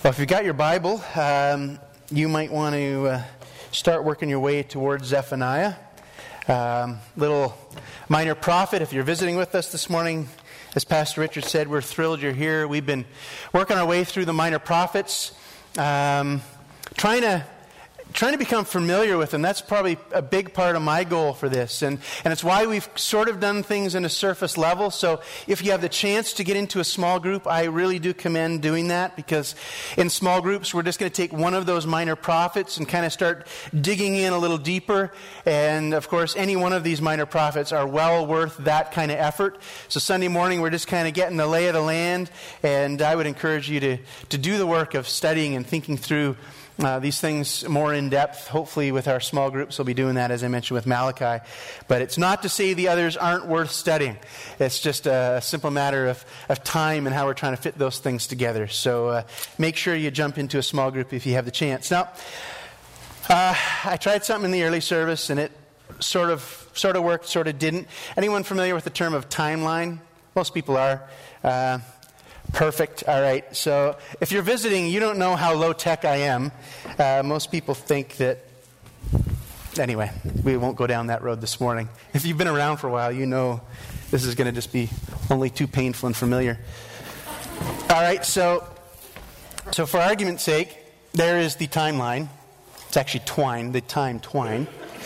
Well, if you've got your Bible, you might want to start working your way towards Zephaniah. Little minor prophet. If you're visiting with us this morning, as Pastor Richard said, we're thrilled you're here. We've been working our way through the minor prophets, trying to become familiar with them. That's probably a big part of my goal for this. And it's why we've sort of done things in a surface level. So if you have the chance to get into a small group, I really do commend doing that, because in small groups, we're just going to take one of those minor prophets and kind of start digging in a little deeper. And of course, any one of these minor prophets are well worth that kind of effort. So Sunday morning, we're just kind of getting the lay of the land. And I would encourage you to do the work of studying and thinking through these things more in depth. Hopefully with our small groups we'll be doing that, as I mentioned, with Malachi. But it's not to say the others aren't worth studying. It's just a simple matter of time and how we're trying to fit those things together. So make sure you jump into a small group if you have the chance. Now, I tried something in the early service and it sort of worked, sort of didn't. Anyone familiar with the term of timeline? Most people are. Perfect. All right. So if you're visiting, you don't know how low tech I am. Most people think that... Anyway, we won't go down that road this morning. If you've been around for a while, you know this is going to just be only too painful and familiar. All right. So for argument's sake, there is the timeline. It's actually twine, the time twine.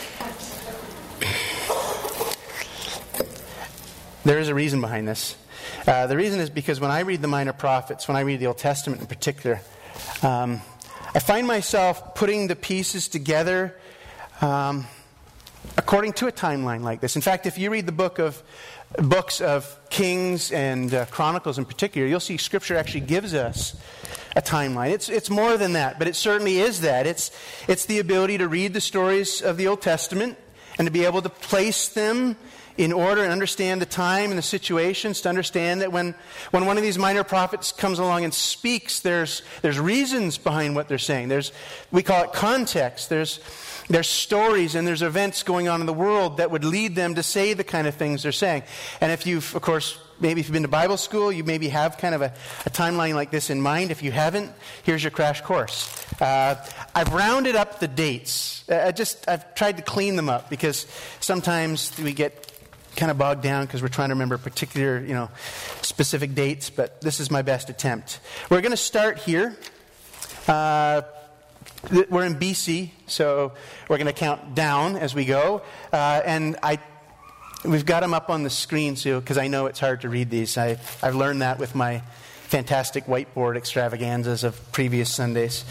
There is a reason behind this. The reason is because when I read the minor prophets, when I read the Old Testament in particular, I find myself putting the pieces together according to a timeline like this. In fact, if you read the books of Kings and Chronicles in particular, you'll see Scripture actually gives us a timeline. It's more than that, but it certainly is that. It's the ability to read the stories of the Old Testament and to be able to place them in order and understand the time and the situations, to understand that when one of these minor prophets comes along and speaks, there's reasons behind what they're saying. We call it context. There's stories and there's events going on in the world that would lead them to say the kind of things they're saying. And if you've been to Bible school, you maybe have kind of a timeline like this in mind. If you haven't, here's your crash course. I've rounded up the dates. I've tried to clean them up, because sometimes we get kind of bogged down because we're trying to remember particular, specific dates, but this is my best attempt. We're going to start here. We're in BC, so we're going to count down as we go. And we've got them up on the screen, because I know it's hard to read these. I've learned that with my fantastic whiteboard extravaganzas of previous Sundays.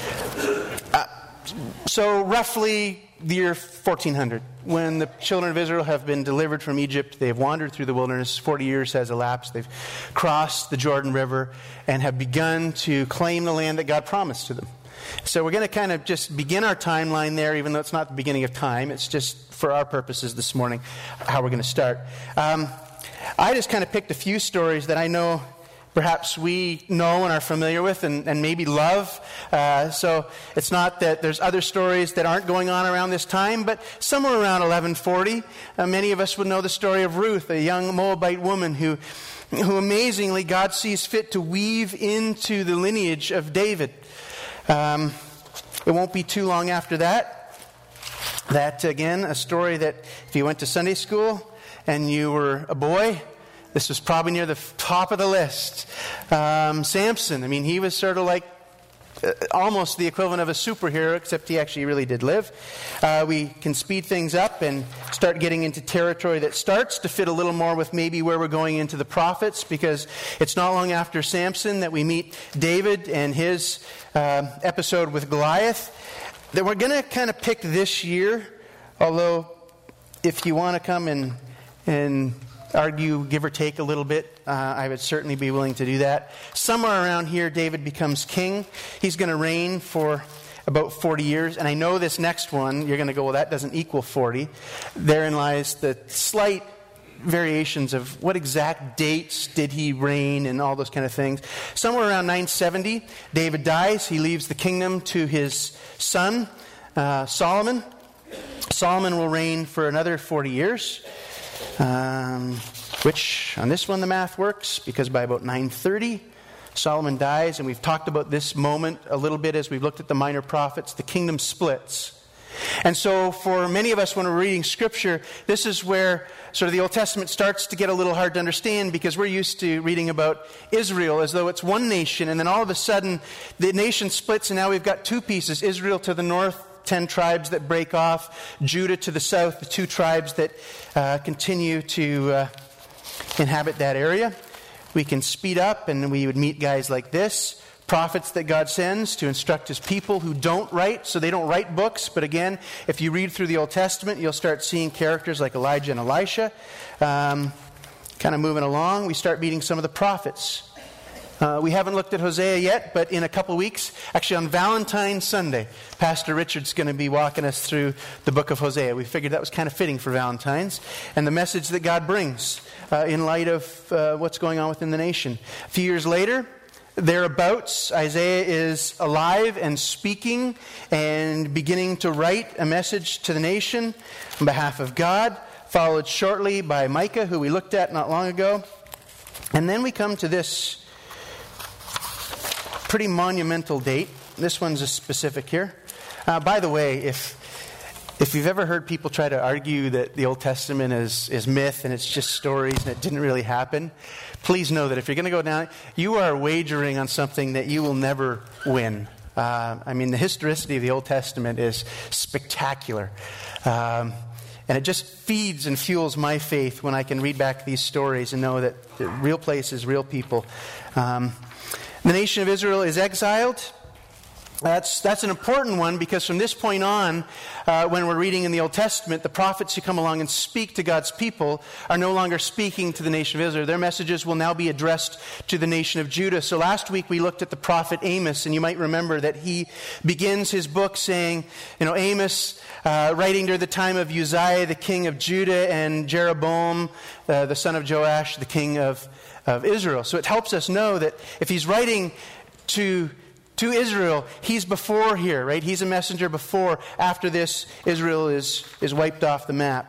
So roughly the year 1400, when the children of Israel have been delivered from Egypt, they have wandered through the wilderness, 40 years has elapsed, they've crossed the Jordan River and have begun to claim the land that God promised to them. So we're going to kind of just begin our timeline there, even though it's not the beginning of time. It's just for our purposes this morning how we're going to start. I just kind of picked a few stories that I know perhaps we know and are familiar with and maybe love. So it's not that there's other stories that aren't going on around this time, but somewhere around 1140, many of us would know the story of Ruth, a young Moabite woman who amazingly God sees fit to weave into the lineage of David. It won't be too long after that, again, a story that if you went to Sunday school and you were a boy, this was probably near the top of the list. Samson, he was sort of like almost the equivalent of a superhero, except he actually really did live. We can speed things up and start getting into territory that starts to fit a little more with maybe where we're going into the prophets, because it's not long after Samson that we meet David and his episode with Goliath. That we're going to kind of pick this year, although if you want to come and argue, give or take a little bit, I would certainly be willing to do that. Somewhere around here, David becomes king. He's going to reign for about 40 years. And I know this next one, you're going to go, well, that doesn't equal 40. Therein lies the slight variations of what exact dates did he reign and all those kind of things. Somewhere around 970, David dies. He leaves the kingdom to his son, Solomon. Solomon will reign for another 40 years. Which, on this one, the math works, because by about 930, Solomon dies, and we've talked about this moment a little bit as we've looked at the minor prophets. The kingdom splits. And so for many of us, when we're reading Scripture, this is where sort of the Old Testament starts to get a little hard to understand, because we're used to reading about Israel as though it's one nation, and then all of a sudden the nation splits, and now we've got two pieces. Israel to the north, 10 tribes that break off. Judah to the south, the 2 tribes that continue to inhabit that area. We can speed up, and we would meet guys like this, prophets that God sends to instruct His people who don't write, so they don't write books. But again, if you read through the Old Testament, you'll start seeing characters like Elijah and Elisha. Kind of moving along, we start meeting some of the prophets. We haven't looked at Hosea yet, but in a couple weeks, actually on Valentine's Sunday, Pastor Richard's going to be walking us through the book of Hosea. We figured that was kind of fitting for Valentine's, and the message that God brings in light of what's going on within the nation. A few years later, thereabouts, Isaiah is alive and speaking and beginning to write a message to the nation on behalf of God, followed shortly by Micah, who we looked at not long ago. And then we come to this pretty monumental date. This one's a specific here. By the way, if you've ever heard people try to argue that the Old Testament is myth and it's just stories and it didn't really happen, please know that if you're going to go down, you are wagering on something that you will never win. I mean, the historicity of the Old Testament is spectacular. And it just feeds and fuels my faith when I can read back these stories and know that real places, real people. The nation of Israel is exiled. That's an important one, because from this point on, when we're reading in the Old Testament, the prophets who come along and speak to God's people are no longer speaking to the nation of Israel. Their messages will now be addressed to the nation of Judah. So last week we looked at the prophet Amos, and you might remember that he begins his book saying, Amos, writing during the time of Uzziah, the king of Judah, and Jeroboam, the son of Joash, the king of Israel. So it helps us know that if he's writing to Israel, he's before here, right? He's a messenger before. After this, Israel is wiped off the map.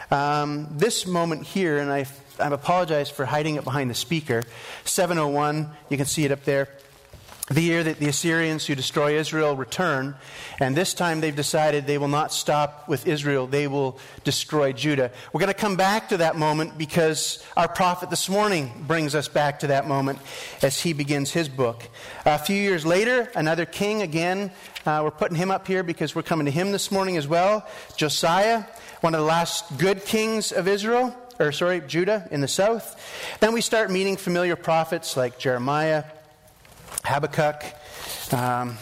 This moment here, and I apologize for hiding it behind the speaker, 701, you can see it up there. The year that the Assyrians who destroy Israel return, and this time they've decided they will not stop with Israel, they will destroy Judah. We're going to come back to that moment because our prophet this morning brings us back to that moment as he begins his book. A few years later, another king, again, we're putting him up here because we're coming to him this morning as well. Josiah, one of the last good kings of Judah in the south. Then we start meeting familiar prophets like Jeremiah, Habakkuk. Then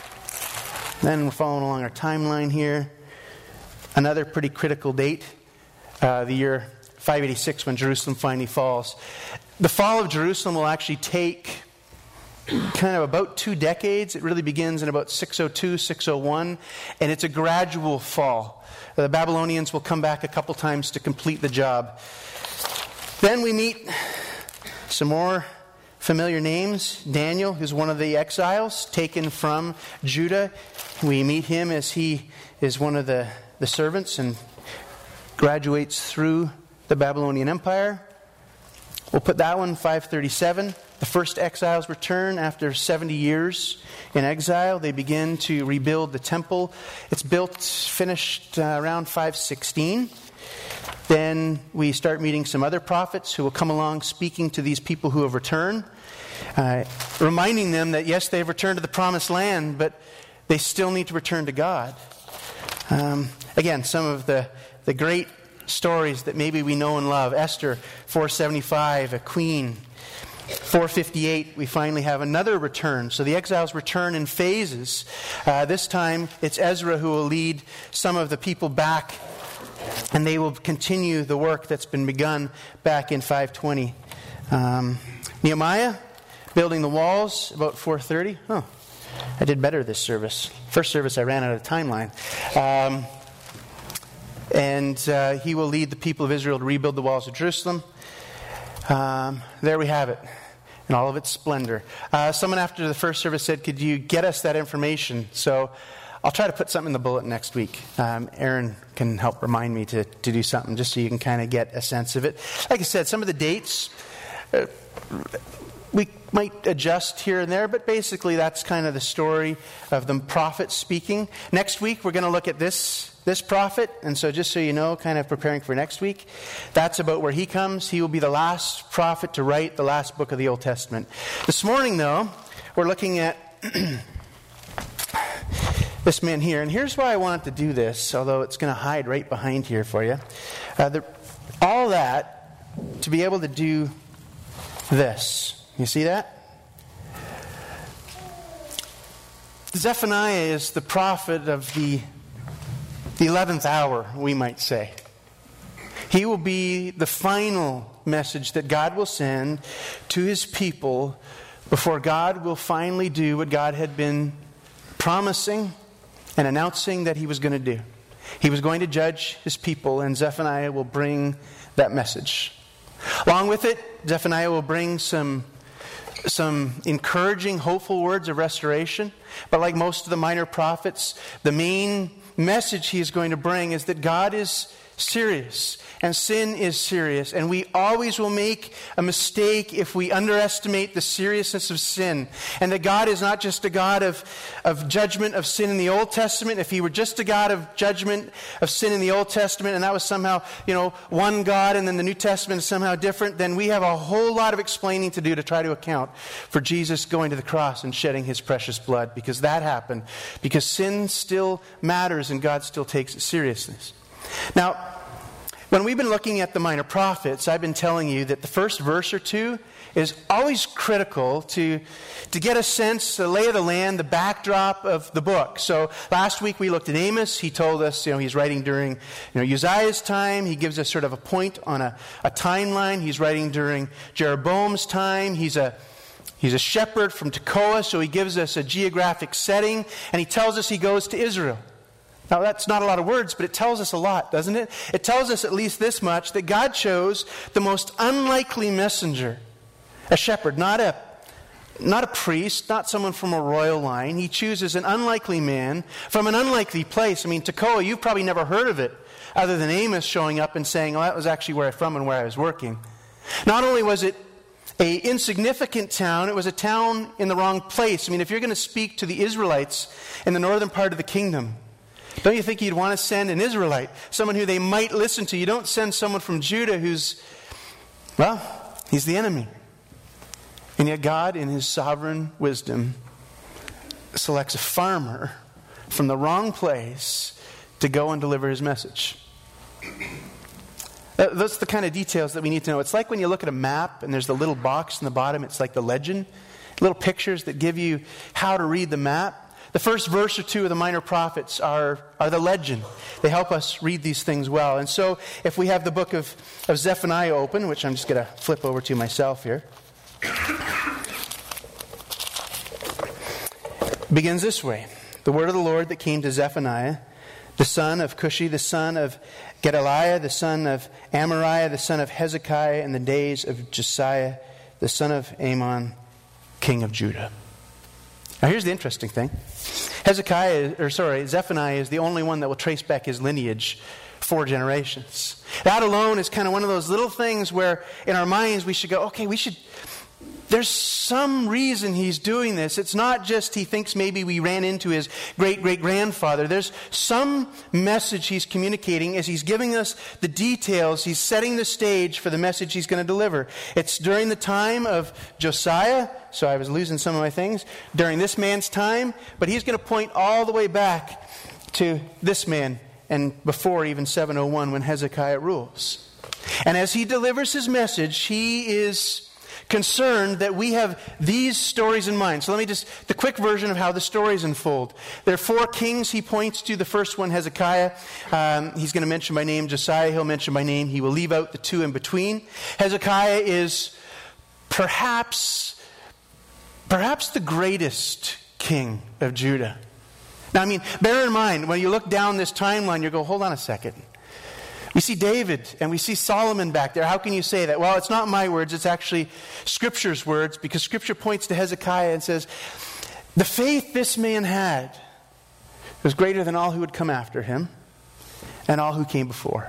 we're following along our timeline here. Another pretty critical date, the year 586, when Jerusalem finally falls. The fall of Jerusalem will actually take kind of about 2 decades. It really begins in about 602, 601, and it's a gradual fall. The Babylonians will come back a couple times to complete the job. Then we meet some more familiar names. Daniel, who's one of the exiles taken from Judah. We meet him as he is one of the servants and graduates through the Babylonian Empire. We'll put that one, 537. The first exiles return after 70 years in exile. They begin to rebuild the temple. It's finished around 516. Then we start meeting some other prophets who will come along speaking to these people who have returned, reminding them that yes, they've returned to the promised land, but they still need to return to God. Again, some of the great stories that maybe we know and love. Esther, 475, a queen. 458, we finally have another return. So the exiles return in phases. This time, it's Ezra who will lead some of the people back, and they will continue the work that's been begun back in 520. Nehemiah, building the walls, about 430. Oh, I did better this service. First service, I ran out of timeline. And he will lead the people of Israel to rebuild the walls of Jerusalem. There we have it, in all of its splendor. Someone after the first service said, could you get us that information? So I'll try to put something in the bulletin next week. Aaron can help remind me to do something just so you can kind of get a sense of it. Like I said, some of the dates, we might adjust here and there, but basically that's kind of the story of the prophet speaking. Next week we're going to look at this prophet, and so just so you know, kind of preparing for next week, that's about where he comes. He will be the last prophet to write the last book of the Old Testament. This morning, though, we're looking at this man here, and here's why I wanted to do this, although it's going to hide right behind here for you. All that to be able to do this. You see that? Zephaniah is the prophet of the 11th hour, we might say. He will be the final message that God will send to his people before God will finally do what God had been promising and announcing that he was going to do. He was going to judge his people, and Zephaniah will bring that message. Along with it, Zephaniah will bring some encouraging, hopeful words of restoration. But like most of the minor prophets, the main message he is going to bring is that God is serious and sin is serious, and we always will make a mistake if we underestimate the seriousness of sin, and that God is not just a God of judgment of sin in the Old Testament. If he were just a God of judgment of sin in the Old Testament, and that was somehow, one God, and then the New Testament is somehow different, then we have a whole lot of explaining to do to try to account for Jesus going to the cross and shedding his precious blood, because that happened because sin still matters and God still takes it seriously. Now, when we've been looking at the minor prophets, I've been telling you that the first verse or two is always critical to get a sense, the lay of the land, the backdrop of the book. So last week we looked at Amos. He told us, he's writing during Uzziah's time. He gives us sort of a point on a timeline. He's writing during Jeroboam's time. He's a shepherd from Tekoa, so he gives us a geographic setting, and he tells us he goes to Israel. Now, that's not a lot of words, but it tells us a lot, doesn't it? It tells us at least this much, that God chose the most unlikely messenger, a shepherd, not a priest, not someone from a royal line. He chooses an unlikely man from an unlikely place. Tekoa, you've probably never heard of it, other than Amos showing up and saying, that was actually where I'm from and where I was working. Not only was it an insignificant town, it was a town in the wrong place. If you're going to speak to the Israelites in the northern part of the kingdom, don't you think you'd want to send an Israelite, someone who they might listen to? You don't send someone from Judah who's, he's the enemy. And yet God, in his sovereign wisdom, selects a farmer from the wrong place to go and deliver his message. Those are the kind of details that we need to know. It's like when you look at a map and there's the little box in the bottom, it's like the legend, little pictures that give you how to read the map. The first verse or two of the minor prophets are the legend. They help us read these things well. And so if we have the book of Zephaniah open, which I'm just going to flip over to myself here, begins this way. The word of the Lord that came to Zephaniah, the son of Cushi, the son of Gedaliah, the son of Amariah, the son of Hezekiah, in the days of Josiah, the son of Amon, king of Judah. Now here's the interesting thing. Zephaniah is the only one that will trace back his lineage 4 generations. That alone is kind of one of those little things where in our minds we should go, there's some reason he's doing this. It's not just he thinks maybe we ran into his great-great-grandfather. There's some message he's communicating as he's giving us the details. He's setting the stage for the message he's going to deliver. It's during the time of Josiah, so I was losing some of my things, during this man's time, but he's going to point all the way back to this man and before even 701 when Hezekiah rules. And as he delivers his message, he is concerned that we have these stories in mind. So the quick version of how the stories unfold. There are 4 kings he points to. The first one, Hezekiah. He's going to mention by name Josiah. He'll mention by name. He will leave out the 2 in between. Hezekiah is perhaps the greatest king of Judah. Now, bear in mind, when you look down this timeline, you go, hold on a second. We see David and we see Solomon back there. How can you say that? Well, it's not my words. It's actually Scripture's words, because Scripture points to Hezekiah and says, the faith this man had was greater than all who would come after him and all who came before.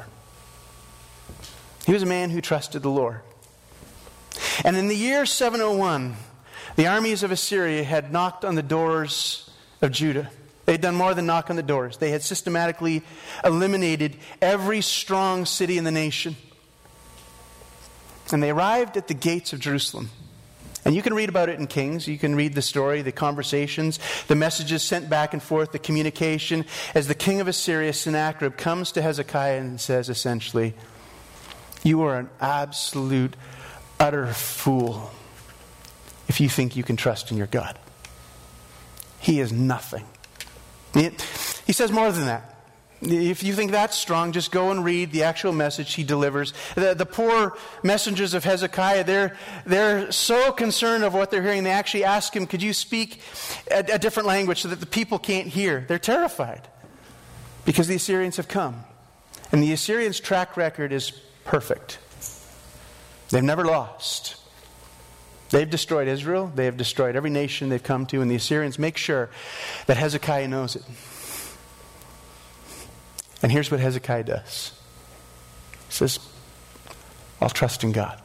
He was a man who trusted the Lord. And in the year 701, The armies of Assyria had knocked on the doors of Judah. They had done more than knock on the doors. They had systematically eliminated every strong city in the nation. And they arrived at the gates of Jerusalem. And you can read about it in Kings. You can read the story, the conversations, the messages sent back and forth, the communication, as the king of Assyria, Sennacherib, comes to Hezekiah and says essentially, "You are an absolute, utter fool if you think you can trust in your God. He is nothing." He says more than that. If you think that's strong, just go and read the actual message he delivers. The poor messengers of Hezekiah, they're so concerned of what they're hearing, they actually ask him, "Could you speak a different language so that the people can't hear?" They're terrified because the Assyrians have come. And the Assyrians' track record is perfect. They've never lost. They've destroyed Israel. They have destroyed every nation they've come to. And the Assyrians make sure that Hezekiah knows it. And here's what Hezekiah does. He says, "I'll trust in God."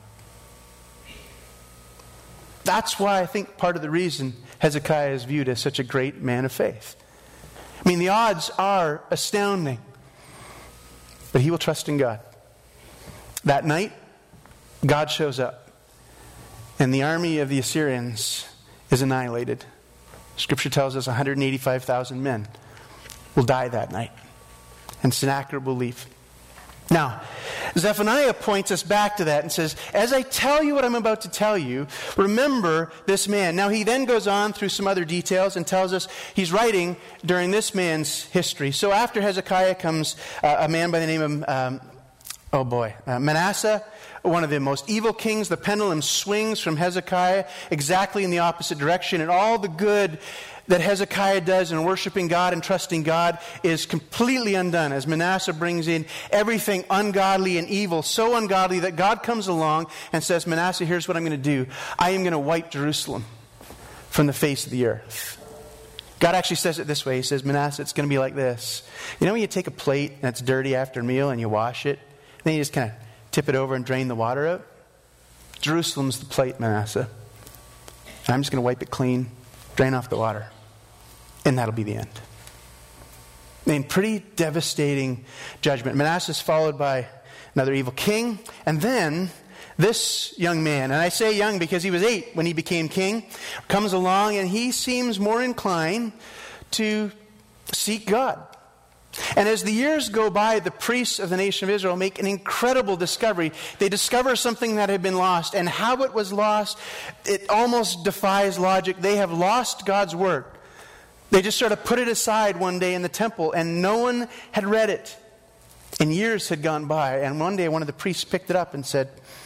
That's why I think part of the reason Hezekiah is viewed as such a great man of faith. I mean, the odds are astounding. But he will trust in God. That night, God shows up. And the army of the Assyrians is annihilated. Scripture tells us 185,000 men will die that night. And Sennacherib will leave. Now, Zephaniah points us back to that and says, as I tell you what I'm about to tell you, remember this man. Now, he then goes on through some other details and tells us he's writing during this man's history. So after Hezekiah comes a man by the name of, Manasseh, one of the most evil kings. The pendulum swings from Hezekiah exactly in the opposite direction. And all the good that Hezekiah does in worshiping God and trusting God is completely undone as Manasseh brings in everything ungodly and evil, so ungodly that God comes along and says, "Manasseh, here's what I'm going to do. I am going to wipe Jerusalem from the face of the earth." God actually says it this way. He says, "Manasseh, it's going to be like this. You know when you take a plate that's dirty after a meal and you wash it, and then you just kind of tip it over and drain the water out? Jerusalem's the plate, Manasseh. And I'm just going to wipe it clean, drain off the water. And that'll be the end." I mean, pretty devastating judgment. Manasseh is followed by another evil king. And then this young man, and I say young because he was 8 when he became king, comes along and he seems more inclined to seek God. And as the years go by, the priests of the nation of Israel make an incredible discovery. They discover something that had been lost. And how it was lost, it almost defies logic. They have lost God's word. They just sort of put it aside one day in the temple, and no one had read it. And years had gone by, and one day one of the priests picked it up and said,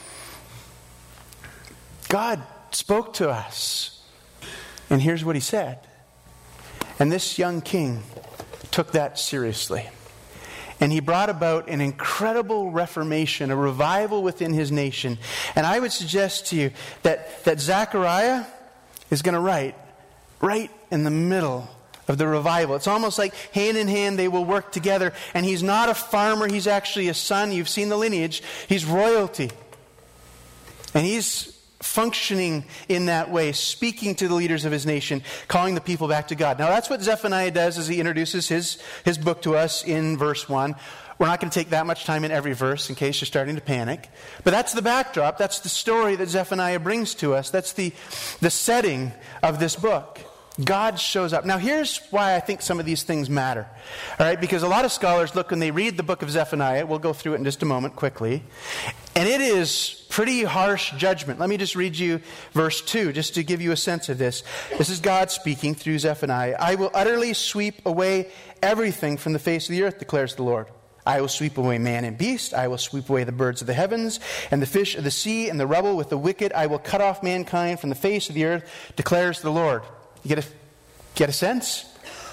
"God spoke to us, and here's what he said." And this young king took that seriously. And he brought about an incredible reformation, a revival within his nation. And I would suggest to you that Zechariah is going to write right in the middle of the revival. It's almost like hand in hand they will work together. And he's not a farmer, he's actually a son. You've seen the lineage. He's royalty. And he's functioning in that way, speaking to the leaders of his nation, calling the people back to God. Now that's what Zephaniah does as he introduces his book to us in verse 1. We're not going to take that much time in every verse in case you're starting to panic. But that's the backdrop. That's the story that Zephaniah brings to us. That's the setting of this book. God shows up. Now here's why I think some of these things matter. All right, because a lot of scholars look and they read the book of Zephaniah. We'll go through it in just a moment quickly. And it is pretty harsh judgment. Let me just read you verse 2 just to give you a sense of this. This is God speaking through Zephaniah. "I will utterly sweep away everything from the face of the earth, declares the Lord. I will sweep away man and beast. I will sweep away the birds of the heavens and the fish of the sea and the rubble with the wicked. I will cut off mankind from the face of the earth, declares the Lord." You get a sense?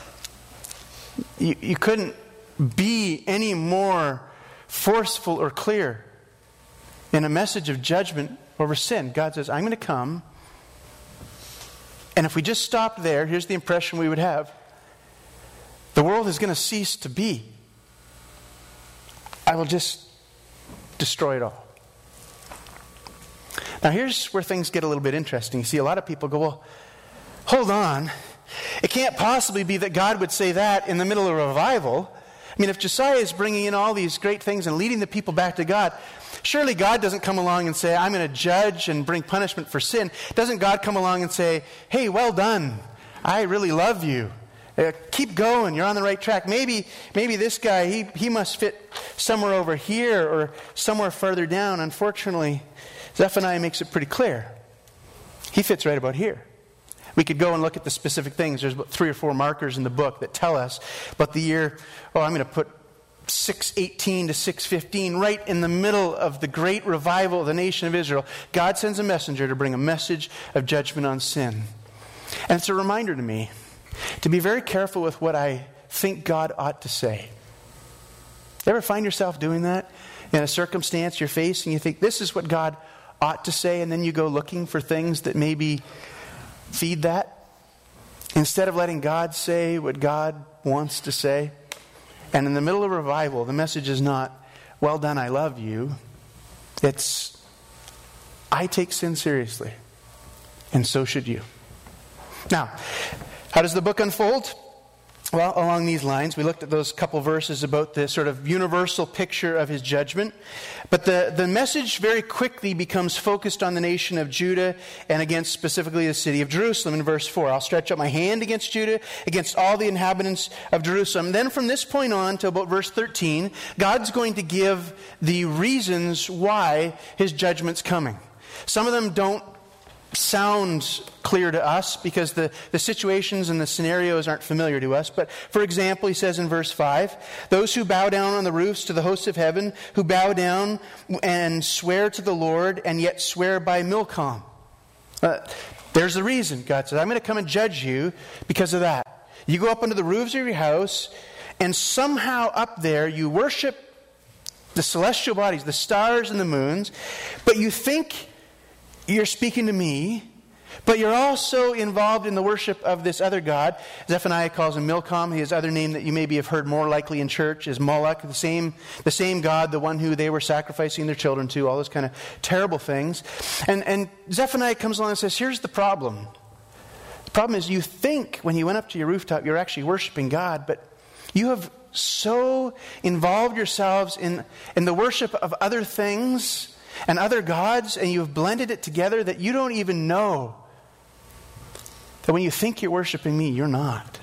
You couldn't be any more forceful or clear in a message of judgment over sin. God says, "I'm going to come." And if we just stopped there, here's the impression we would have. The world is going to cease to be. I will just destroy it all. Now here's where things get a little bit interesting. You see, a lot of people go, well, hold on. It can't possibly be that God would say that in the middle of a revival. I mean, if Josiah is bringing in all these great things and leading the people back to God, surely God doesn't come along and say, I'm going to judge and bring punishment for sin. Doesn't God come along and say, hey, well done. I really love you. Keep going. You're on the right track. Maybe this guy, he must fit somewhere over here or somewhere further down. Unfortunately, Zephaniah makes it pretty clear. He fits right about here. We could go and look at the specific things. There's about 3 or 4 markers in the book that tell us about the year, I'm going to put 618 to 615, right in the middle of the great revival of the nation of Israel. God sends a messenger to bring a message of judgment on sin. And it's a reminder to me to be very careful with what I think God ought to say. You ever find yourself doing that? In a circumstance you're facing, you think, this is what God ought to say, and then you go looking for things that maybe feed that, instead of letting God say what God wants to say. And in the middle of revival, the message is not, well done, I love you. It's, I take sin seriously, and so should you. Now, how does the book unfold? Well, along these lines, we looked at those couple verses about the sort of universal picture of his judgment. But the message very quickly becomes focused on the nation of Judah and against specifically the city of Jerusalem in verse 4. I'll stretch out my hand against Judah, against all the inhabitants of Jerusalem. Then from this point on to about verse 13, God's going to give the reasons why his judgment's coming. Some of them don't sound clear to us because the situations and the scenarios aren't familiar to us. But for example, he says in verse 5, those who bow down on the roofs to the hosts of heaven, who bow down and swear to the Lord and yet swear by Milcom. There's the reason. God says, I'm going to come and judge you because of that. You go up under the roofs of your house and somehow up there you worship the celestial bodies, the stars and the moons, but you think you're speaking to me, but you're also involved in the worship of this other god. Zephaniah calls him Milcom. His other name that you maybe have heard more likely in church is Moloch, the same god, the one who they were sacrificing their children to, all those kind of terrible things. And Zephaniah comes along and says, here's the problem. The problem is you think when you went up to your rooftop you're actually worshiping God, but you have so involved yourselves in the worship of other things and other gods, and you've blended it together that you don't even know that when you think you're worshiping me, you're not.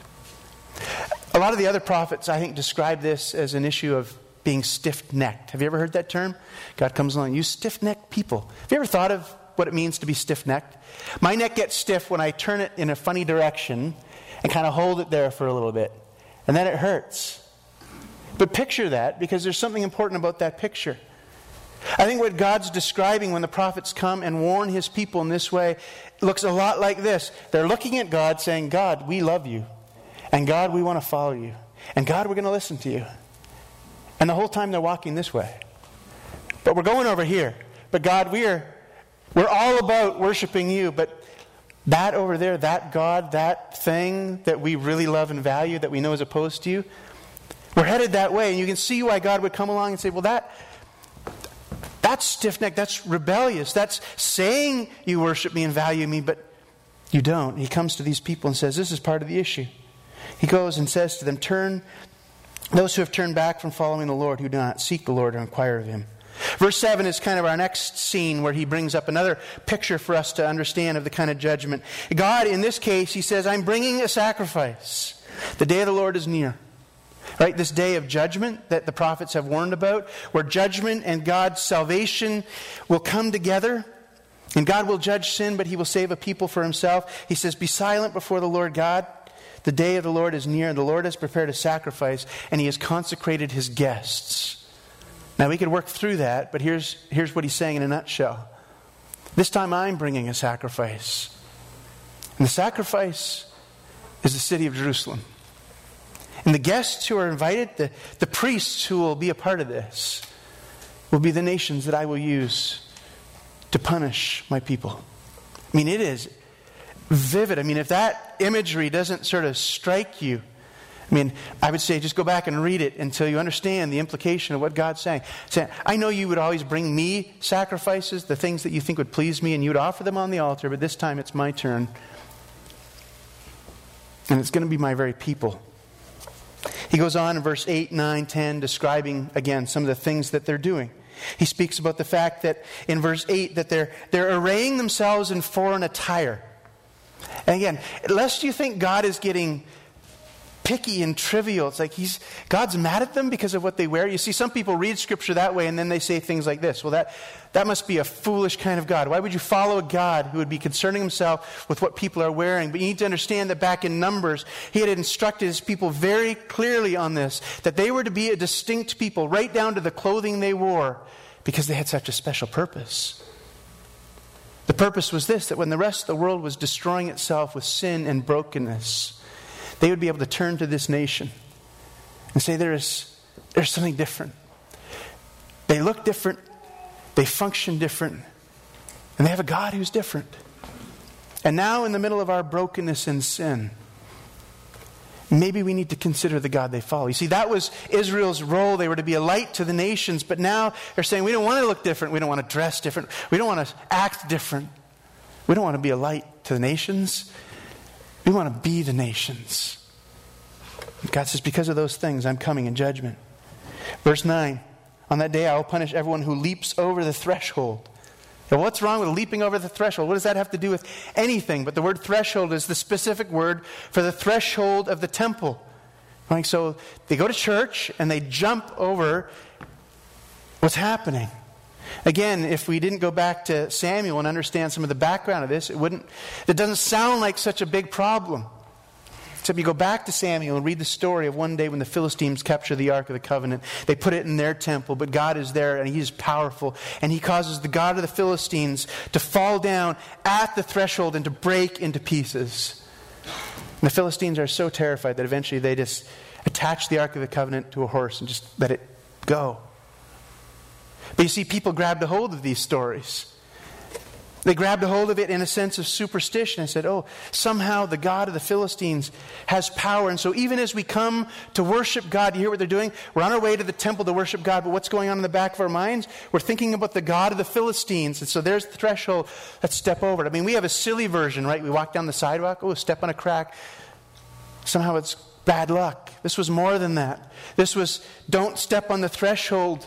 A lot of the other prophets, I think, describe this as an issue of being stiff-necked. Have you ever heard that term? God comes along, you stiff-necked people. Have you ever thought of what it means to be stiff-necked? My neck gets stiff when I turn it in a funny direction and kind of hold it there for a little bit. And then it hurts. But picture that, because there's something important about that picture. I think what God's describing when the prophets come and warn his people in this way looks a lot like this. They're looking at God saying, God, we love you. And God, we want to follow you. And God, we're going to listen to you. And the whole time they're walking this way. But we're going over here. But God, we're all about worshiping you. But that over there, that God, that thing that we really love and value, that we know is opposed to you, we're headed that way. And you can see why God would come along and say, well, that's stiff-necked, that's rebellious, that's saying you worship me and value me, but you don't. He comes to these people and says, this is part of the issue. He goes and says to them, those who have turned back from following the Lord, who do not seek the Lord or inquire of him. Verse 7 is kind of our next scene where he brings up another picture for us to understand of the kind of judgment. God, in this case, he says, I'm bringing a sacrifice. The day of the Lord is near. Right, this day of judgment that the prophets have warned about, where judgment and God's salvation will come together, and God will judge sin, but he will save a people for himself. He says, be silent before the Lord God. The day of the Lord is near, and the Lord has prepared a sacrifice, and he has consecrated his guests. Now we could work through that, but here's what he's saying in a nutshell. This time I'm bringing a sacrifice. And the sacrifice is the city of Jerusalem. And the guests who are invited, the priests who will be a part of this, will be the nations that I will use to punish my people. I mean, it is vivid. I mean, if that imagery doesn't sort of strike you, I mean, I would say just go back and read it until you understand the implication of what God's saying. I know you would always bring me sacrifices, the things that you think would please me, and you would offer them on the altar, but this time it's my turn. And it's going to be my very people. He goes on in verse 8, 9, 10, describing, again, some of the things that they're doing. He speaks about the fact that in verse 8 that they're arraying themselves in foreign attire. And again, lest you think God is getting picky and trivial. It's like God's mad at them because of what they wear. You see, some people read Scripture that way and then they say things like this. Well, that must be a foolish kind of God. Why would you follow a God who would be concerning himself with what people are wearing? But you need to understand that back in Numbers, he had instructed his people very clearly on this, that they were to be a distinct people, right down to the clothing they wore, because they had such a special purpose. The purpose was this, that when the rest of the world was destroying itself with sin and brokenness, they would be able to turn to this nation and say, there's something different. They look different, they function different, and they have a God who's different. And now in the middle of our brokenness and sin, maybe we need to consider the God they follow. You see, that was Israel's role. They were to be a light to the nations, but now they're saying, we don't want to look different, we don't want to dress different, we don't want to act different. We don't want to be a light to the nations. We want to be the nations. God says, because of those things, I'm coming in judgment. Verse 9, on that day I will punish everyone who leaps over the threshold. Now, what's wrong with leaping over the threshold? What does that have to do with anything? But the word threshold is the specific word for the threshold of the temple. Right? So they go to church and they jump over what's happening. Again, if we didn't go back to Samuel and understand some of the background of this, it doesn't sound like such a big problem. Except you go back to Samuel and read the story of one day when the Philistines capture the Ark of the Covenant. They put it in their temple, but God is there and he is powerful. And he causes the God of the Philistines to fall down at the threshold and to break into pieces. And the Philistines are so terrified that eventually they just attach the Ark of the Covenant to a horse and just let it go. But you see, people grabbed a hold of these stories. They grabbed a hold of it in a sense of superstition and said, oh, somehow the God of the Philistines has power. And so even as we come to worship God, you hear what they're doing? We're on our way to the temple to worship God, but what's going on in the back of our minds? We're thinking about the God of the Philistines. And so there's the threshold. Let's step over it. I mean, we have a silly version, right? We walk down the sidewalk, oh, step on a crack. Somehow it's bad luck. This was more than that. This was, don't step on the threshold.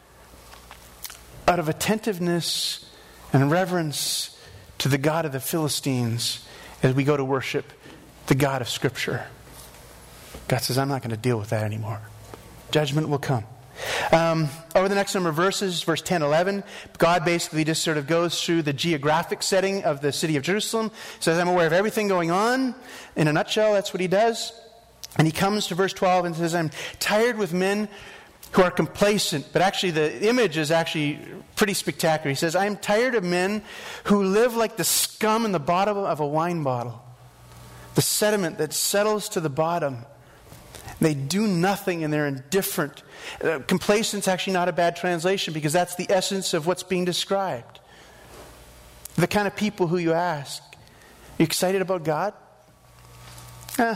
Out of attentiveness and reverence to the God of the Philistines as we go to worship the God of Scripture. God says, I'm not going to deal with that anymore. Judgment will come. Over the next number of verses, verse 10, 11, God basically just sort of goes through the geographic setting of the city of Jerusalem. Says, I'm aware of everything going on. In a nutshell, that's what he does. And he comes to verse 12 and says, I'm tired with men who are complacent. But actually the image is actually pretty spectacular. He says, I'm tired of men who live like the scum in the bottom of a wine bottle. The sediment that settles to the bottom. They do nothing and they're indifferent. Complacent's actually not a bad translation because that's the essence of what's being described. The kind of people who you ask, are you excited about God? I've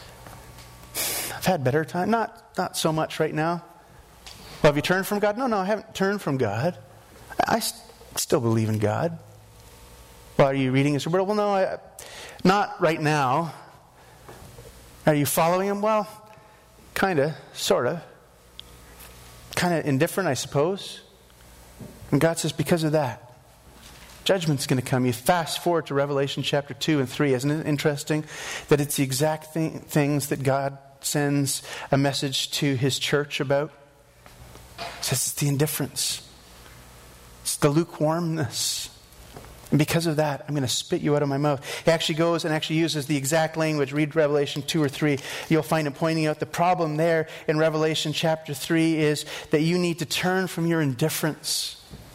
had better time. Not so much right now. Well, have you turned from God? No, I haven't turned from God. I still believe in God. Well, are you reading His Word? Well, no, not right now. Are you following Him? Well, kind of, sort of. Kind of indifferent, I suppose. And God says, because of that, judgment's going to come. You fast forward to Revelation chapter 2 and 3. Isn't it interesting that it's the exact things that God sends a message to His church about? It says it's the indifference. It's the lukewarmness. And because of that, I'm going to spit you out of my mouth. He actually goes and actually uses the exact language. Read Revelation 2 or 3. You'll find him pointing out the problem there in Revelation chapter 3 is that you need to turn from your indifference.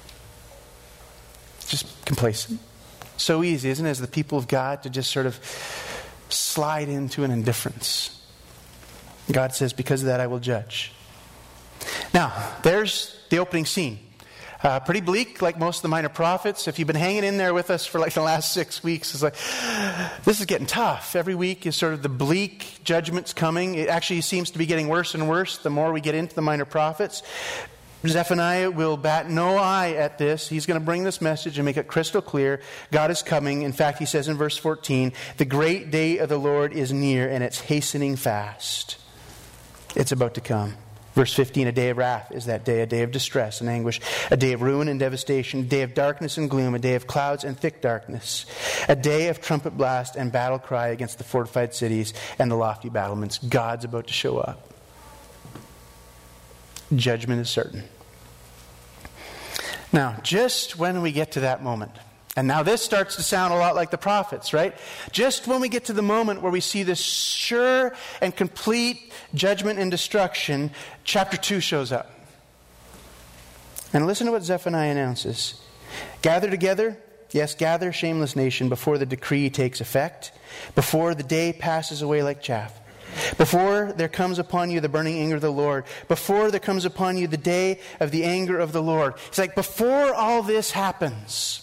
Just complacent. So easy, isn't it, as the people of God to just sort of slide into an indifference. God says, because of that I will judge. Now, there's the opening scene. Pretty bleak, like most of the minor prophets. If you've been hanging in there with us for like the last 6 weeks, it's like, this is getting tough. Every week is sort of the bleak judgment's coming. It actually seems to be getting worse and worse the more we get into the minor prophets. Zephaniah will bat no eye at this. He's going to bring this message and make it crystal clear. God is coming. In fact, he says in verse 14, the great day of the Lord is near, and it's hastening fast. It's about to come. Verse 15, a day of wrath is that day, a day of distress and anguish, a day of ruin and devastation, a day of darkness and gloom, a day of clouds and thick darkness, a day of trumpet blast and battle cry against the fortified cities and the lofty battlements. God's about to show up. Judgment is certain. Now, just when we get to that moment, and now this starts to sound a lot like the prophets, right? Just when we get to the moment where we see this sure and complete judgment and destruction, chapter 2 shows up. And listen to what Zephaniah announces. Gather together, yes, gather, shameless nation, before the decree takes effect, before the day passes away like chaff. Before there comes upon you the burning anger of the Lord. Before there comes upon you the day of the anger of the Lord. It's like before all this happens,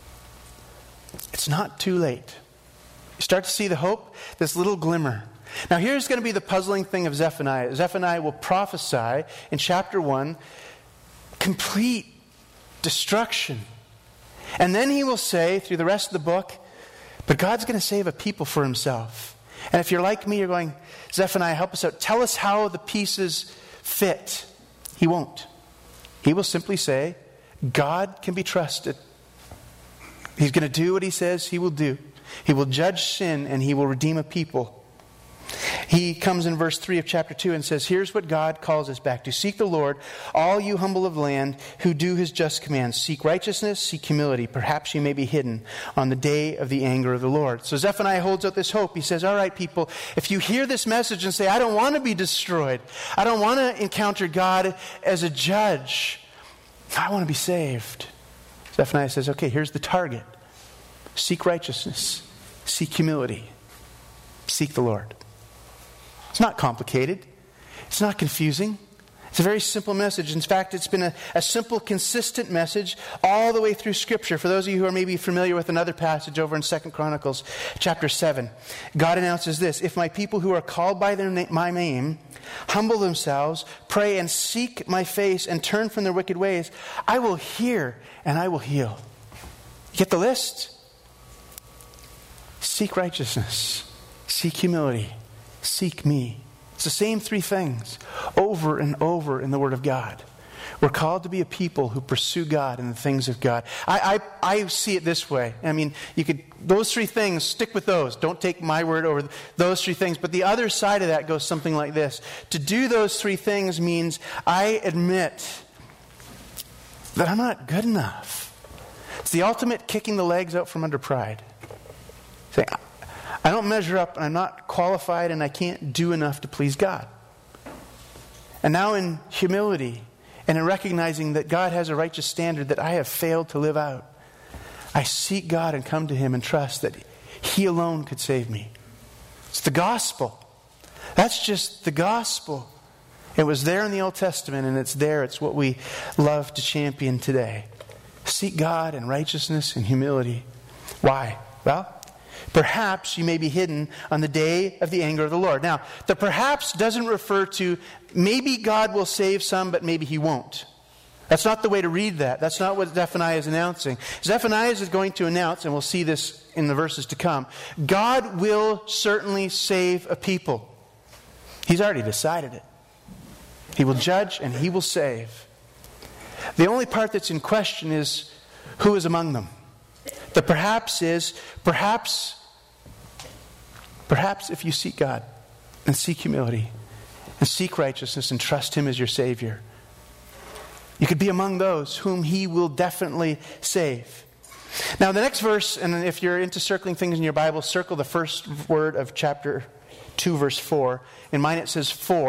it's not too late. You start to see the hope, this little glimmer. Now here's going to be the puzzling thing of Zephaniah. Zephaniah will prophesy in chapter 1 complete destruction. And then he will say through the rest of the book, but God's going to save a people for himself. And if you're like me, you're going, Zephaniah, help us out. Tell us how the pieces fit. He won't. He will simply say, God can be trusted. He's going to do what he says he will do. He will judge sin and he will redeem a people. He comes in verse 3 of chapter 2 and says, here's what God calls us back to. Seek the Lord, all you humble of land who do his just commands. Seek righteousness, seek humility. Perhaps you may be hidden on the day of the anger of the Lord. So Zephaniah holds out this hope. He says, all right, people, if you hear this message and say, I don't want to be destroyed. I don't want to encounter God as a judge. I want to be saved. Zephaniah says, okay, here's the target. Seek righteousness. Seek humility. Seek the Lord. It's not complicated. It's not confusing. It's a very simple message. In fact, it's been a simple, consistent message all the way through Scripture. For those of you who are maybe familiar with another passage over in 2 Chronicles chapter 7, God announces this, if my people who are called by my name humble themselves, pray and seek my face and turn from their wicked ways, I will hear and I will heal. You get the list? Seek righteousness. Seek humility. Seek me. It's the same three things over and over in the Word of God. We're called to be a people who pursue God and the things of God. I see it this way. I mean, those three things, stick with those. Don't take my word over those three things. But the other side of that goes something like this. To do those three things means I admit that I'm not good enough. It's the ultimate kicking the legs out from under pride. Saying, I don't measure up, and I'm not qualified, and I can't do enough to please God. And now in humility, and in recognizing that God has a righteous standard that I have failed to live out, I seek God and come to him and trust that he alone could save me. It's the gospel. That's just the gospel. It was there in the Old Testament, and it's there. It's what we love to champion today. Seek God in righteousness and humility. Why? Well, perhaps you may be hidden on the day of the anger of the Lord. Now, the perhaps doesn't refer to maybe God will save some, but maybe he won't. That's not the way to read that. That's not what Zephaniah is announcing. Zephaniah is going to announce, and we'll see this in the verses to come, God will certainly save a people. He's already decided it. He will judge and he will save. The only part that's in question is who is among them. The perhaps is, perhaps if you seek God and seek humility and seek righteousness and trust him as your Savior, you could be among those whom he will definitely save. Now the next verse, and if you're into circling things in your Bible, circle the first word of chapter 2 verse 4. In mine it says for,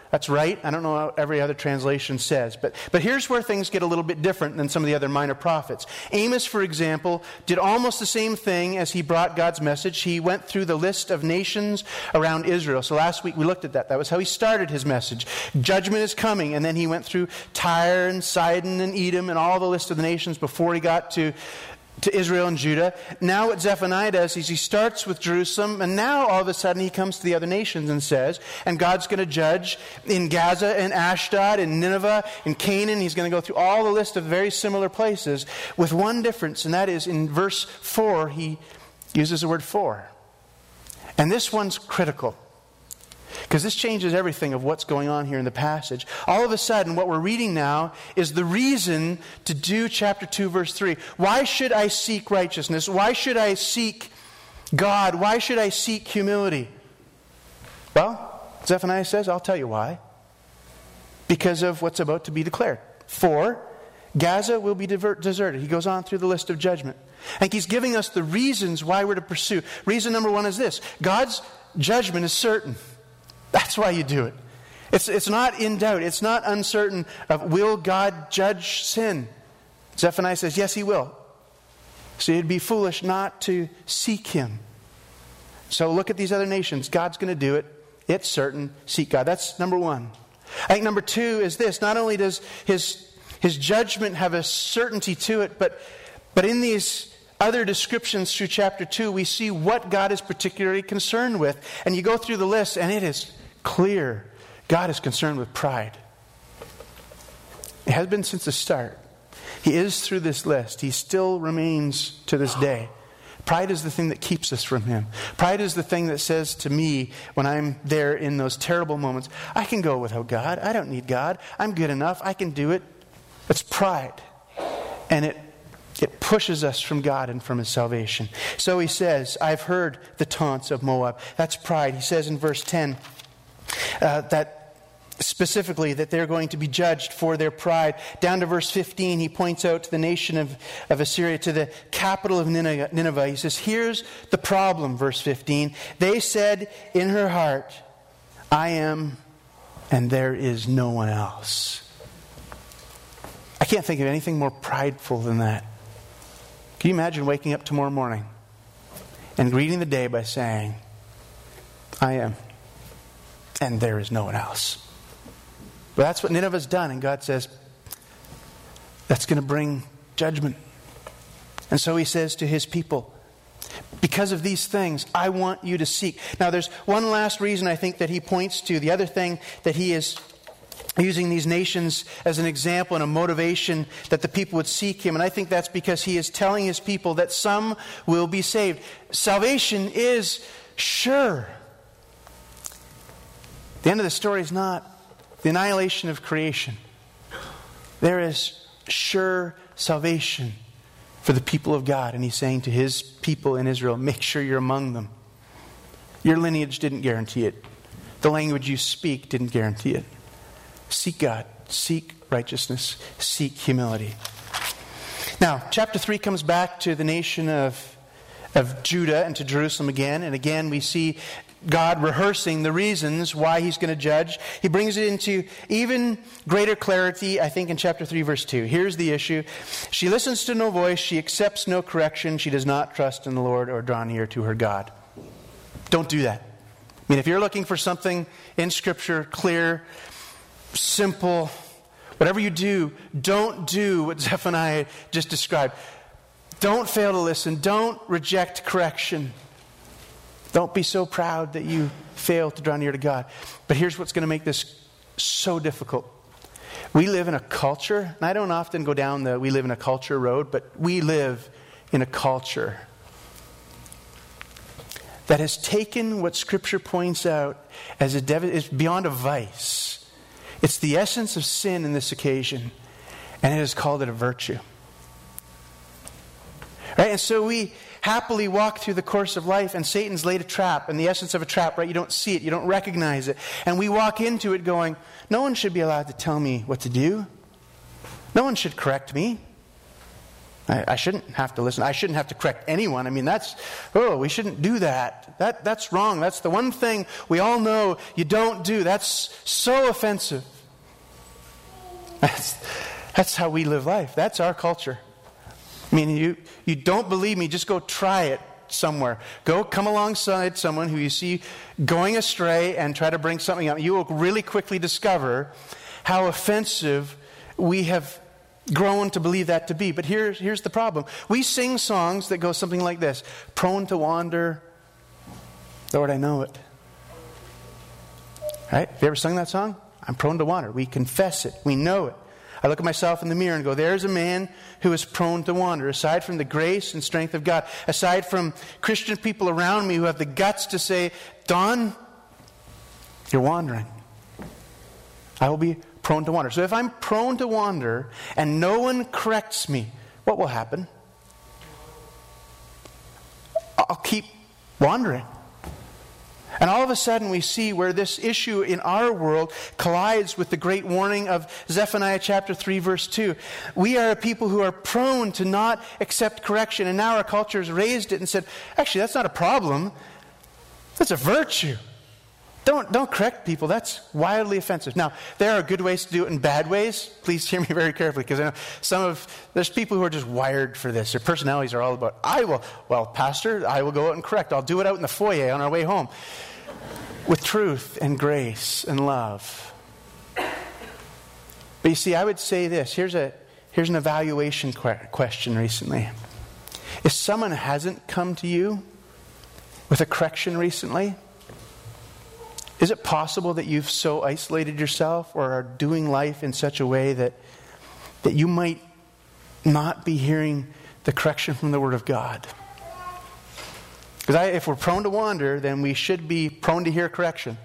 That's right. I don't know how every other translation says. But here's where things get a little bit different than some of the other minor prophets. Amos, for example, did almost the same thing as he brought God's message. He went through the list of nations around Israel. So last week we looked at that. That was how he started his message. Judgment is coming. And then he went through Tyre and Sidon and Edom and all the list of the nations before he got to Israel and Judah. Now what Zephaniah does is he starts with Jerusalem, and now all of a sudden he comes to the other nations and says, and God's going to judge in Gaza and Ashdod and Nineveh and Canaan. He's going to go through all the list of very similar places with one difference, and that is in verse 4 he uses the word for. And this one's critical, because this changes everything of what's going on here in the passage. All of a sudden, what we're reading now is the reason to do chapter 2, verse 3. Why should I seek righteousness? Why should I seek God? Why should I seek humility? Well, Zephaniah says, I'll tell you why. Because of what's about to be declared. For Gaza will be deserted. He goes on through the list of judgment. And he's giving us the reasons why we're to pursue. Reason number 1 is this. God's judgment is certain. That's why you do it. It's not in doubt. It's not uncertain of will God judge sin. Zephaniah says, yes, he will. So it'd be foolish not to seek him. So look at these other nations. God's going to do it. It's certain. Seek God. That's number 1. I think number 2 is this. Not only does his judgment have a certainty to it, but in these other descriptions through chapter 2, we see what God is particularly concerned with. And you go through the list, and it is clear. God is concerned with pride. It has been since the start. He is through this list. He still remains to this day. Pride is the thing that keeps us from him. Pride is the thing that says to me when I'm there in those terrible moments, I can go without God. I don't need God. I'm good enough. I can do it. It's pride. And it pushes us from God and from his salvation. So he says, I've heard the taunts of Moab. That's pride. He says in verse 10 that specifically that they're going to be judged for their pride. Down to verse 15, he points out to the nation of Assyria, to the capital of Nineveh. He says, here's the problem, verse 15. They said in her heart, I am, and there is no one else. I can't think of anything more prideful than that. Can you imagine waking up tomorrow morning and greeting the day by saying, I am, and there is no one else? But that's what Nineveh's done, and God says, that's going to bring judgment. And so he says to his people, because of these things, I want you to seek. Now there's one last reason I think that he points to. The other thing that he is using these nations as an example and a motivation that the people would seek him. And I think that's because he is telling his people that some will be saved. Salvation is sure. The end of the story is not the annihilation of creation. There is sure salvation for the people of God. And he's saying to his people in Israel, make sure you're among them. Your lineage didn't guarantee it. The language you speak didn't guarantee it. Seek God. Seek righteousness. Seek humility. Now, chapter 3 comes back to the nation of Judah and to Jerusalem again. And again we see God rehearsing the reasons why he's going to judge. He brings it into even greater clarity, I think, in chapter 3, verse 2. Here's the issue. She listens to no voice. She accepts no correction. She does not trust in the Lord or draw near to her God. Don't do that. I mean, if you're looking for something in Scripture, clear, simple, whatever you do, don't do what Zephaniah just described. Don't fail to listen. Don't reject correction. Don't be so proud that you fail to draw near to God. But here's what's going to make this so difficult. We live in a culture, and I don't often go down the we live in a culture road, but we live in a culture that has taken what Scripture points out as is beyond a vice. It's the essence of sin in this occasion, and it has called it a virtue. Right? And so we happily walk through the course of life, and Satan's laid a trap, and the essence of a trap, right? You don't see it, you don't recognize it. And we walk into it going, no one should be allowed to tell me what to do. No one should correct me. I shouldn't have to listen. I shouldn't have to correct anyone. I mean, we shouldn't do that. That's wrong. That's the one thing we all know you don't do. That's so offensive. That's how we live life. That's our culture. I mean, you don't believe me, just go try it somewhere. Go come alongside someone who you see going astray and try to bring something up. You will really quickly discover how offensive we have grown to believe that to be. But here's the problem. We sing songs that go something like this. Prone to wander, Lord, I know it. Right? Have you ever sung that song? I'm prone to wander. We confess it. We know it. I look at myself in the mirror and go, there's a man who is prone to wander. Aside from the grace and strength of God, aside from Christian people around me who have the guts to say, Don, you're wandering. I will be prone to wander. So if I'm prone to wander and no one corrects me, what will happen? I'll keep wandering. And all of a sudden we see where this issue in our world collides with the great warning of Zephaniah chapter 3 verse 2. We are a people who are prone to not accept correction. And now our culture has raised it and said, actually that's not a problem. That's a virtue. Don't correct people. That's wildly offensive. Now, there are good ways to do it and bad ways. Please hear me very carefully, because I know there's people who are just wired for this. Their personalities are all about, Pastor, I will go out and correct. I'll do it out in the foyer on our way home. With truth and grace and love. But you see, I would say this. Here's an evaluation question recently. If someone hasn't come to you with a correction recently, is it possible that you've so isolated yourself or are doing life in such a way that you might not be hearing the correction from the Word of God? Because if we're prone to wander, then we should be prone to hear correction.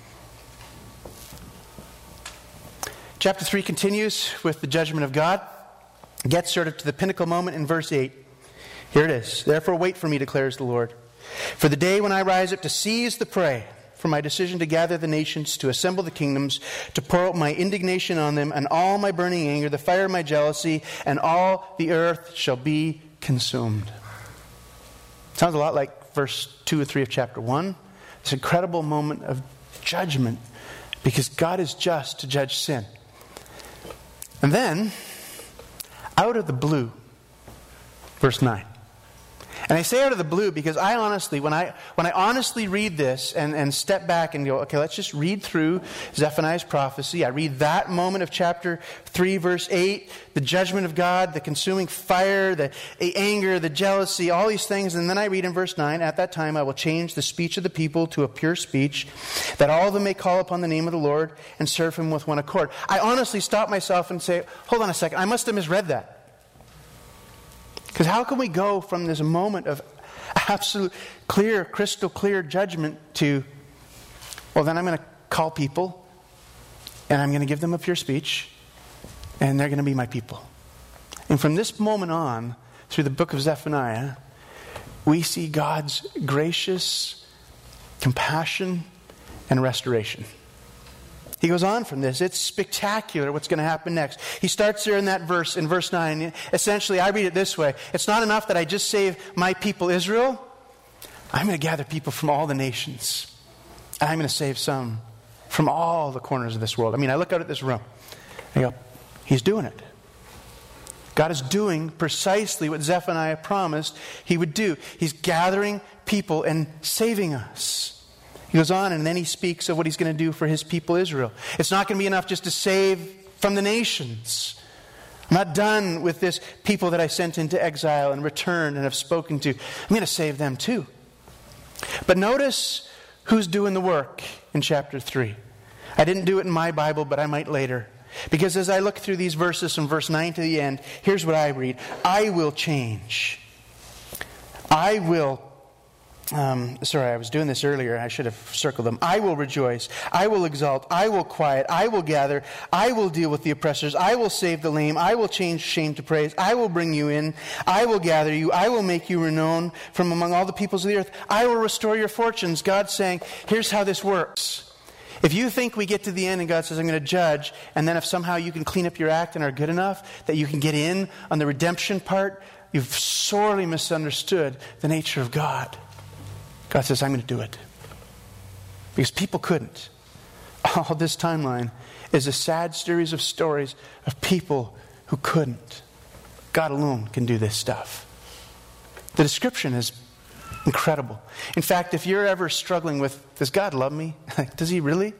Chapter 3 continues with the judgment of God. It gets sort of to the pinnacle moment in verse 8. Here it is. Therefore wait for me, declares the Lord. For the day when I rise up to seize the prey, for my decision to gather the nations, to assemble the kingdoms, to pour out my indignation on them, and all my burning anger, the fire of my jealousy, and all the earth shall be consumed. Sounds a lot like verse 2 or 3 of chapter 1. This incredible moment of judgment, because God is just to judge sin. And then, out of the blue, verse 9. And I say out of the blue because I honestly, when I honestly read this and step back and go, okay, let's just read through Zephaniah's prophecy. I read that moment of chapter 3, verse 8, the judgment of God, the consuming fire, the anger, the jealousy, all these things. And then I read in verse 9, at that time I will change the speech of the people to a pure speech, that all of them may call upon the name of the Lord and serve Him with one accord. I honestly stop myself and say, hold on a second, I must have misread that. Because how can we go from this moment of absolute clear, crystal clear judgment to, well, then I'm going to call people and I'm going to give them a pure speech and they're going to be my people. And from this moment on, through the book of Zephaniah, we see God's gracious compassion and restoration. He goes on from this. It's spectacular what's going to happen next. He starts there in that verse, in verse 9. Essentially, I read it this way. It's not enough that I just save my people Israel. I'm going to gather people from all the nations. And I'm going to save some from all the corners of this world. I mean, I look out at this room. I go, He's doing it. God is doing precisely what Zephaniah promised He would do. He's gathering people and saving us. He goes on and then he speaks of what He's going to do for His people Israel. It's not going to be enough just to save from the nations. I'm not done with this people that I sent into exile and returned and have spoken to. I'm going to save them too. But notice who's doing the work in chapter 3. I didn't do it in my Bible, but I might later. Because as I look through these verses from verse 9 to the end, here's what I read. I will change. I will I was doing this earlier. I should have circled them. I will rejoice. I will exalt. I will quiet. I will gather. I will deal with the oppressors. I will save the lame. I will change shame to praise. I will bring you in. I will gather you. I will make you renowned from among all the peoples of the earth. I will restore your fortunes. God's saying, here's how this works. If you think we get to the end and God says, I'm going to judge, and then if somehow you can clean up your act and are good enough that you can get in on the redemption part, you've sorely misunderstood the nature of God. God says, I'm going to do it. Because people couldn't. All this timeline is a sad series of stories of people who couldn't. God alone can do this stuff. The description is incredible. In fact, if you're ever struggling with, does God love me? Does He really?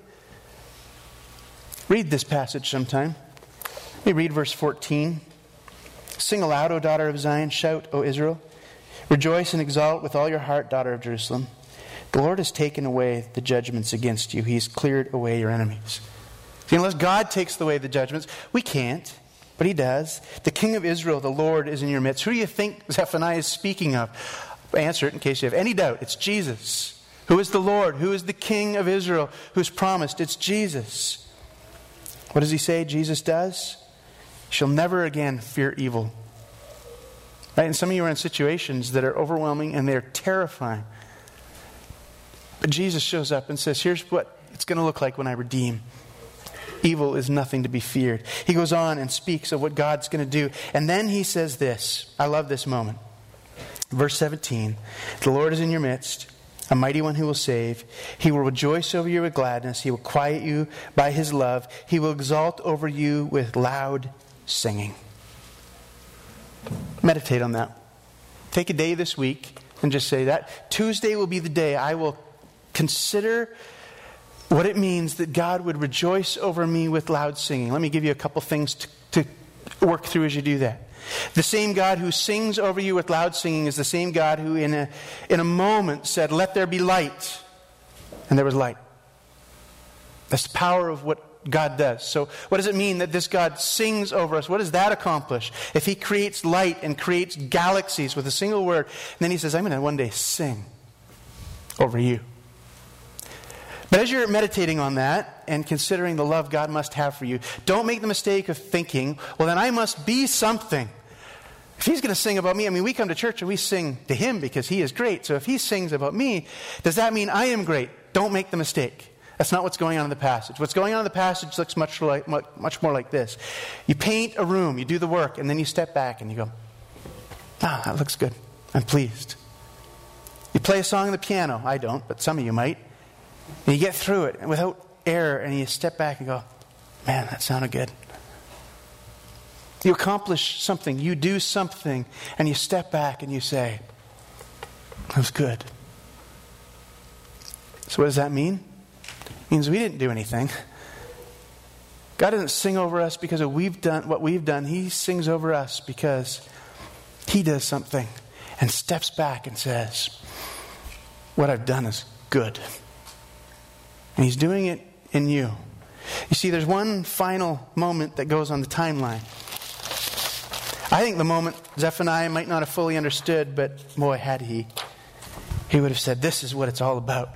Read this passage sometime. Let me read verse 14. Sing aloud, O daughter of Zion. Shout, O Israel. Rejoice and exult with all your heart, daughter of Jerusalem. The Lord has taken away the judgments against you. He's cleared away your enemies. See, unless God takes away the judgments, we can't. But He does. The King of Israel, the Lord, is in your midst. Who do you think Zephaniah is speaking of? Answer it in case you have any doubt. It's Jesus. Who is the Lord? Who is the King of Israel who's promised? It's Jesus. What does He say Jesus does? Shall never again fear evil. Right? And some of you are in situations that are overwhelming and they're terrifying. But Jesus shows up and says, here's what it's going to look like when I redeem. Evil is nothing to be feared. He goes on and speaks of what God's going to do. And then He says this. I love this moment. Verse 17. The Lord is in your midst, a mighty one who will save. He will rejoice over you with gladness. He will quiet you by His love. He will exalt over you with loud singing. Meditate on that. Take a day this week and just say that Tuesday will be the day I will consider what it means that God would rejoice over me with loud singing. Let me give you a couple things to work through as you do that. The same God who sings over you with loud singing is the same God who in a moment said, let there be light. And there was light. That's the power of what God does. So what does it mean that this God sings over us? What does that accomplish? If He creates light and creates galaxies with a single word, and then He says, I'm going to one day sing over you. But as you're meditating on that and considering the love God must have for you, don't make the mistake of thinking, well, then I must be something. If He's going to sing about me, we come to church and we sing to Him because He is great. So if He sings about me, does that mean I am great? Don't make the mistake. That's not what's going on in the passage. What's going on in the passage looks much more like this. You paint a room, you do the work, and then you step back and you go, that looks good. I'm pleased. You play a song on the piano. I don't, but some of you might. And you get through it without error, and you step back and go, man, that sounded good. You accomplish something, you do something, and you step back and you say, that was good. So what does that mean? It means we didn't do anything. God doesn't sing over us because of what we've done. He sings over us because He does something and steps back and says, what I've done is good. And He's doing it in you. You see, there's one final moment that goes on the timeline. I think the moment Zephaniah might not have fully understood, but boy, had he would have said, this is what it's all about.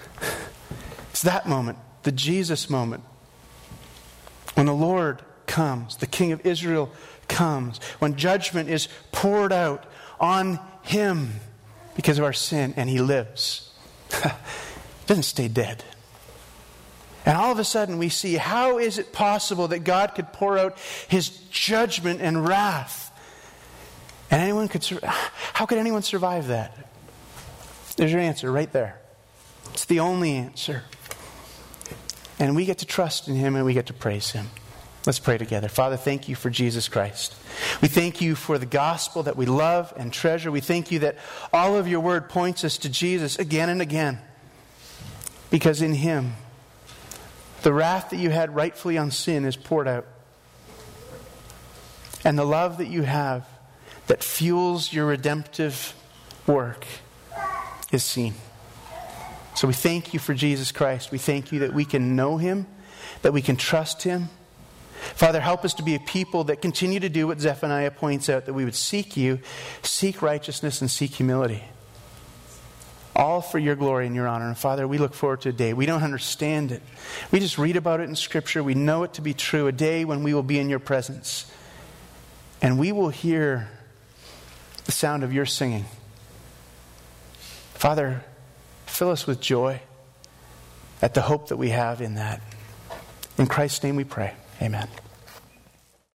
It's that moment, the Jesus moment. When the Lord comes, the King of Israel comes, when judgment is poured out on Him because of our sin, and He lives. He doesn't stay dead. And all of a sudden we see, how is it possible that God could pour out His judgment and wrath? And how could anyone survive that? There's your answer right there. It's the only answer. And we get to trust in Him and we get to praise Him. Let's pray together. Father, thank You for Jesus Christ. We thank You for the gospel that we love and treasure. We thank You that all of Your word points us to Jesus again and again. Because in Him, the wrath that You had rightfully on sin is poured out. And the love that You have that fuels Your redemptive work is seen. So we thank You for Jesus Christ. We thank You that we can know Him, that we can trust Him. Father, help us to be a people that continue to do what Zephaniah points out, that we would seek You, seek righteousness, and seek humility. All for Your glory and Your honor. And Father, we look forward to a day. We don't understand it. We just read about it in Scripture. We know it to be true. A day when we will be in Your presence. And we will hear the sound of Your singing. Father, fill us with joy. at the hope that we have in that. In Christ's name we pray. Amen.